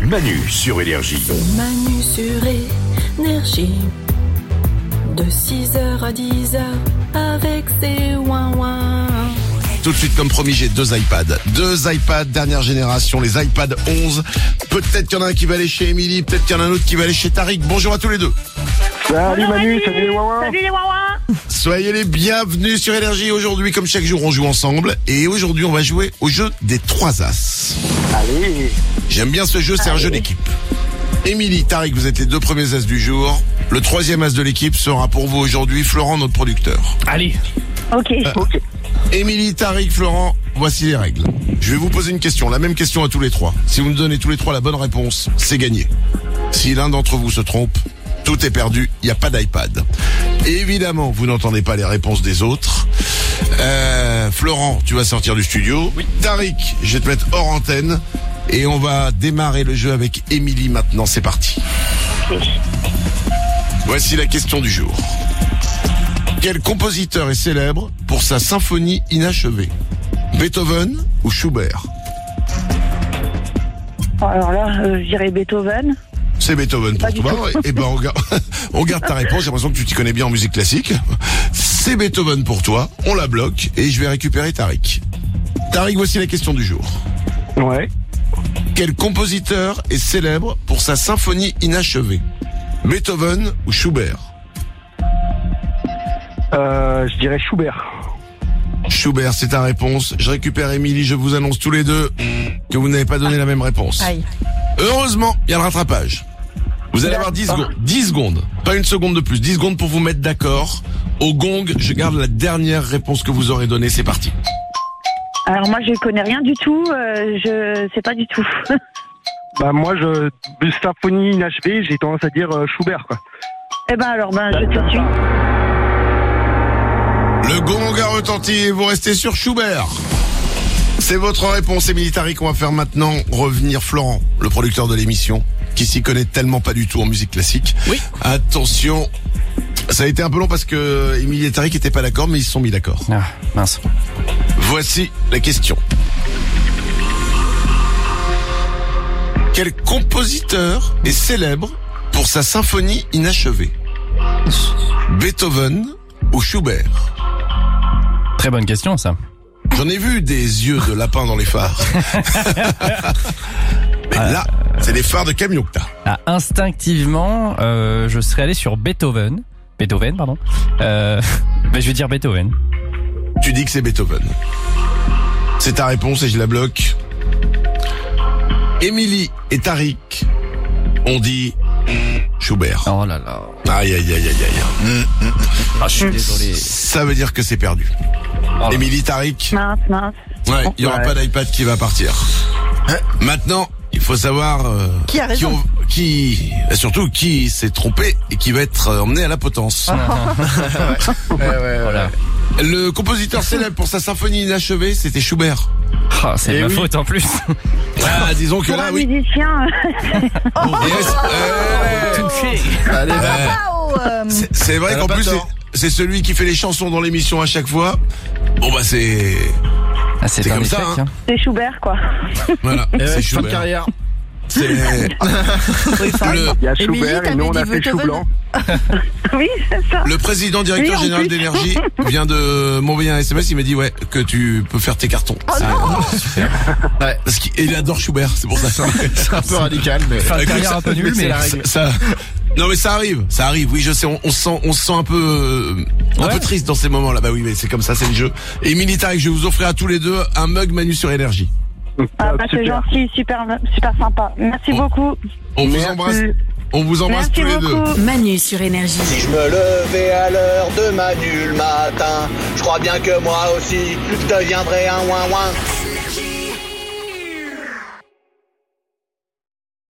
Manu sur Énergie. C'est Manu sur Énergie. De 6h à 10h avec ses ouin-ouin. Tout de suite, comme promis, j'ai deux iPads, dernière génération, les iPad 11. Peut-être qu'il y en a un qui va aller chez Émilie, peut-être qu'il y en a un autre qui va aller chez Tariq. Bonjour à tous les deux. Salut Manu, salut les Wawa. Salut les Wawa. Soyez les bienvenus sur Énergie. Aujourd'hui, comme chaque jour, on joue ensemble. Et aujourd'hui, on va jouer au jeu des 3 As. Allez. J'aime bien ce jeu, c'est un jeu d'équipe. Émilie, Tariq, vous êtes les 2 premiers As du jour. Le 3e As de l'équipe sera pour vous aujourd'hui Florent, notre producteur. Allez. Ok. Émilie, Tariq, Florent, voici les règles. Je vais vous poser une question, la même question à tous les 3. Si vous me donnez tous les 3 la bonne réponse, c'est gagné. Si l'un d'entre vous se trompe, tout est perdu, il n'y a pas d'iPad. Évidemment, vous n'entendez pas les réponses des autres. Florent, tu vas sortir du studio. Oui. Tariq, je vais te mettre hors antenne. Et on va démarrer le jeu avec Émilie maintenant, c'est parti. Voici la question du jour. Quel compositeur est célèbre pour sa symphonie inachevée? Beethoven ou Schubert? Alors là, je dirais Beethoven. C'est Beethoven pour toi. Et ben on garde ta réponse. J'ai l'impression que tu t'y connais bien en musique classique. C'est Beethoven pour toi. On la bloque et je vais récupérer Tariq. Tariq, voici la question du jour. Ouais. Quel compositeur est célèbre pour sa symphonie inachevée? Beethoven ou Schubert? Je dirais Schubert. Schubert, c'est ta réponse. Je récupère Émilie, je vous annonce tous les deux que vous n'avez pas donné la même réponse. Aïe. Heureusement, il y a le rattrapage. Vous allez avoir 10 secondes. 10 secondes. Pas une seconde de plus. 10 secondes pour vous mettre d'accord. Au gong, je garde la dernière réponse que vous aurez donnée. C'est parti. Alors moi, je connais rien du tout. Je sais pas du tout. Bah moi, symphonie inachevée, j'ai tendance à dire Schubert quoi. Eh ben alors, je te suis. Le gong a retenti et vous restez sur Schubert. C'est votre réponse, Émilie, Tariq. On va faire maintenant revenir Florent, le producteur de l'émission, qui s'y connaît tellement pas du tout en musique classique. Oui. Attention, ça a été un peu long parce que Émilie et Tariq étaient pas d'accord, mais ils se sont mis d'accord. Ah, mince. Voici la question. Quel compositeur est célèbre pour sa symphonie inachevée? Beethoven ou Schubert? Très bonne question, ça. J'en ai vu des yeux de lapin dans les phares. Mais là, c'est des phares de camion que t'as. Ah, instinctivement, je serais allé sur Beethoven. Beethoven, pardon. Mais je vais dire Beethoven. Tu dis que c'est Beethoven. C'est ta réponse et je la bloque. Émilie et Tariq ont dit Schubert. Oh là là. Aïe, aïe, aïe, aïe, aïe. Ah, je suis désolé. Ça veut dire que c'est perdu. Oh là. Émilie, Tariq. Mince. Ouais, il y aura pas d'iPad qui va partir. Maintenant, il faut savoir Qui a raison. surtout qui s'est trompé et qui va être emmené à la potence. Voilà. Le compositeur célèbre pour sa symphonie inachevée, c'était Schubert. Ah, c'est Eh ma oui. faute en plus. Ah, disons que Pour là, un oui. musicien. Touché. Allez, c'est vrai qu'en plus, c'est celui qui fait les chansons dans l'émission à chaque fois. Bon bah c'est C'est C'est un comme échec, ça, hein. hein. C'est Schubert, quoi. voilà, c'est Schubert. carrière. C'est Il y a Schubert et nous on a fait chou blanc. Oui, c'est ça. le président directeur Oui, en général plus. d'énergie vient de m'envoyer un SMS, il m'a dit ouais que tu peux faire tes cartons. Ouais. Parce qu'il adore Schubert, c'est pour ça. C'est un peu radical, mais. Fin de Écoute, carrière un peu nulle, c'est mais la règle. Non mais ça arrive. Oui je sais, on se sent un peu triste dans ces moments-là. Bah oui mais c'est comme ça, c'est le jeu. Et Émilie, Tariq, je vais vous offrir à tous les deux un mug Manu sur Énergie. Ah, c'est Super. gentil, super sympa. Merci beaucoup. On vous Merci. embrasse. On vous embrasse Merci tous les beaucoup. deux. Manu sur Énergie. Si je me levais à l'heure de Manu le matin, je crois bien que moi aussi, je deviendrais un ouin-ouin.